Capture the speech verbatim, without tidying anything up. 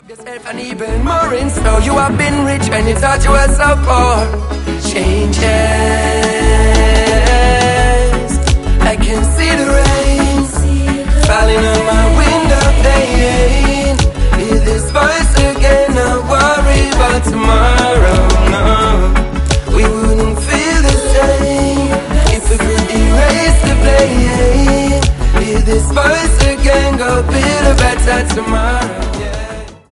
Yourself and even more in store. You have been rich and you thought you were so poor. Changes, I can see the rain falling on my window pane. Hear this voice again, not worry about tomorrow. No, we wouldn't feel the same if we could erase the blame. Hear this voice again, go build a better tomorrow.